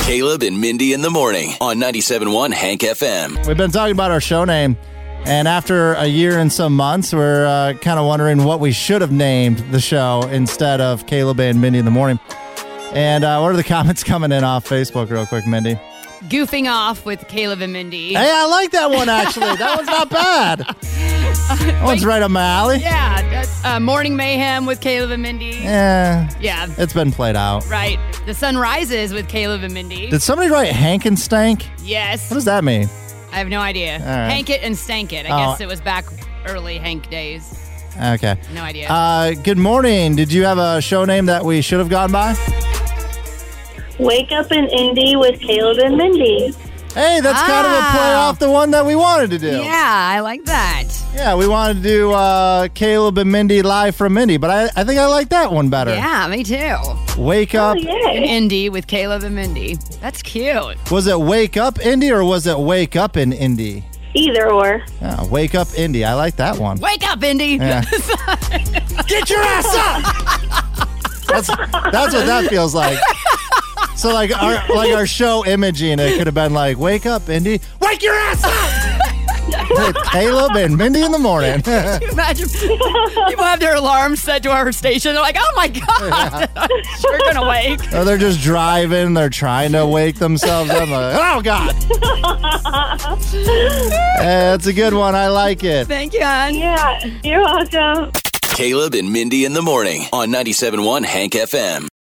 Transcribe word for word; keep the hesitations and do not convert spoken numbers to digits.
Caleb and Mindy in the morning on ninety-seven point one Hank F M. We've been talking about our show name, and after a year and some months, we're uh, kind of wondering what we should have named the show instead of Caleb and Mindy in the morning. And uh, what are the comments coming in off Facebook real quick, Mindy? Goofing off with Caleb and Mindy. Hey, I like that one, actually. That one's not bad. That one's right up my alley. Yeah. Uh, Morning Mayhem with Caleb and Mindy. Yeah. Yeah. It's been played out. Right. The Sun Rises with Caleb and Mindy. Did somebody write Hank and Stank? Yes. What does that mean? I have no idea. right. Hank it and Stank it. I Oh. guess it was back early Hank days. Okay. No idea. Uh, good morning. Did you have a show name that we should have gone by? Wake Up in Indy with Caleb and Mindy. Hey, that's kind of a play Ah. off the one that we wanted to do. Yeah, I like that. Yeah, we wanted to do uh, Caleb and Mindy live from Mindy, but I, I think I like that one better. Yeah, me too. Wake Oh, up. In yeah. Indy with Caleb and Mindy. That's cute. Was it Wake Up Indy or was it Wake Up in Indy? Either or. Yeah, Wake Up Indy. I like that one. Wake up, Indy. Yeah. Get your ass up! That's that's what that feels like. So like our like our show imaging, it could have been like, "Wake up, Indy! Wake your ass up!" With Caleb and Mindy in the morning. Imagine people have their alarms set to our station. They're like, oh my God, we're going to wake. Or they're just driving. They're trying to wake themselves up. Like, oh, God. Hey, that's a good one. I like it. Thank you, hon. Yeah, you're welcome. Caleb and Mindy in the morning on ninety-seven point one Hank F M.